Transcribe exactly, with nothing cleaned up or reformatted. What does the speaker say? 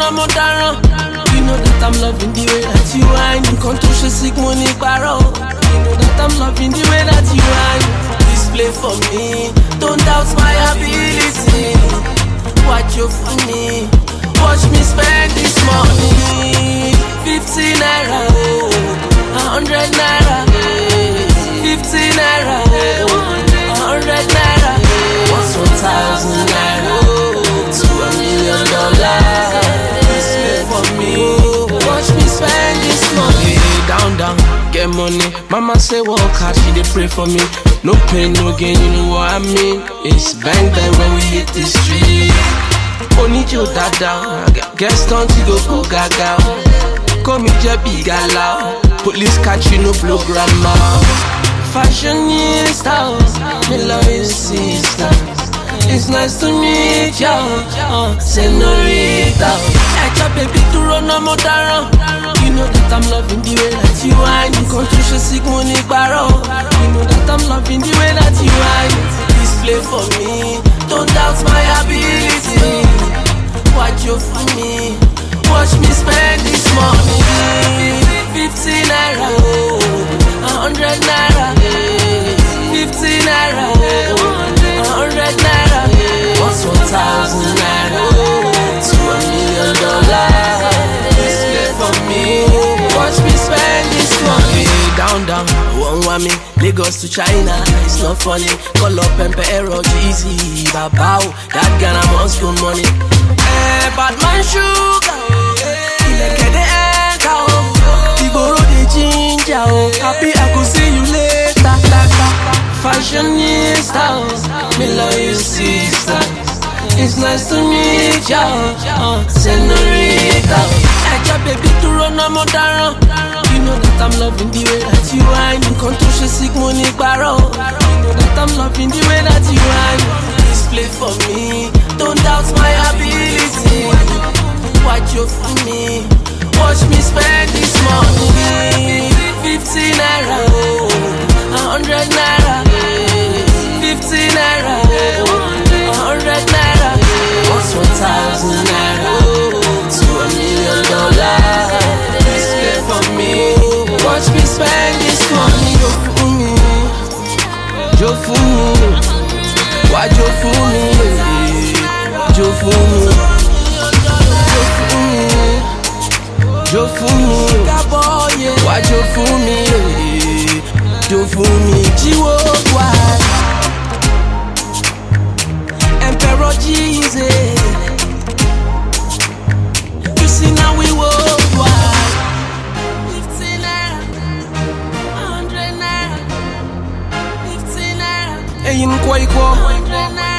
run more down. You know that I'm loving the way that you whine. Can't touch a sick money barrel. You know that I'm loving the way that you whine. Please play for me, don't doubt my ability. Watch you for me, watch me spend this money. Fifty naira, a hundred naira, fifty naira, a hundred naira. What's one thousand naira to a million dollars? Please play for me, watch me spend this money. Down, down, get money. Mama say work hard, she dey pray for me. No pain, no gain, you know what I mean. It's bang bang when we hit the street. Only you dada, guest on to go go gaga. Call me Jebby Gala. Police catch you, no blow grandma. Fashionista, me love your sister. It's nice to meet ya, uh, senorita. I try baby to run no more down. You know that I'm loving the way that you whine. Can't touch a sick money barrel. You know that I'm loving the way that you whine. Please play for me, don't doubt my ability. Watch you for me, watch me spend this money. Fifty naira, a hundred naira, fifty naira, a hundred naira. What's one thousand naira to a million dollars? Please play for me, watch me spend this money. Down, down, one whammy, Lagos to China, it's not funny. Call up Emperor Jeezy, Babao, that Ghana must go money. Eh, bad man sugar, ileke de enter, Igboro de ginger, happy I could see you later. Fashionista, me love you sister. It's nice to meet ya, uh, senorita. I try baby to run no more down. You know that I'm loving the way that you whine. Can't touch a sick money barrel. You know that I'm loving the way that you whine. Please play for me, don't doubt my ability. Watch you for me, watch me spend this money. Fifty naira, a hundred naira, fifty naira, a hundred naira. What's one thousand naira to a million dollars? Please play for me, watch me spend this money. Yo for me, yo for me, why yo for me, yo for me, yo for me, yo for me, why yo for me, yo for me, Jiwo why? Emperor Jesus, you see now we worldwide. Fifty naira, a hundred naira, fifty naira, hey, in Kwaiko, hundred naira.